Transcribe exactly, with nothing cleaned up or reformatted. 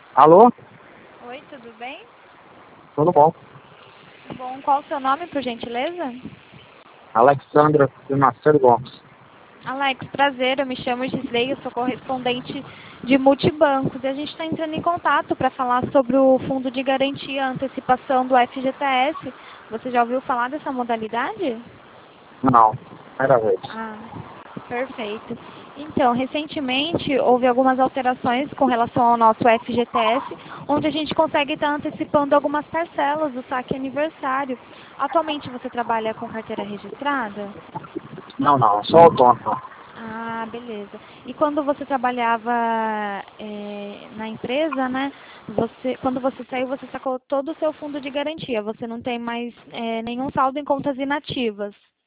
Alô? Oi, tudo bem? Tudo bom? Bom, qual o seu nome, por gentileza? Alexandra de Macedo Gomes. Alex, prazer, eu me chamo Gisley, eu sou correspondente de multibancos e a gente está entrando em contato para falar sobre o Fundo de Garantia Antecipação do F G T S. Você já ouviu falar dessa modalidade? Não, primeira vez. Ah, perfeito. Então, recentemente houve algumas alterações com relação ao nosso F G T S, onde a gente consegue estar antecipando algumas parcelas do saque aniversário. Atualmente você trabalha com carteira registrada? Não, não, sou autônomo. Ah, beleza. E quando você trabalhava eh, na empresa, né? Você, quando você saiu, você sacou todo o seu fundo de garantia. Você não tem mais eh, nenhum saldo em contas inativas.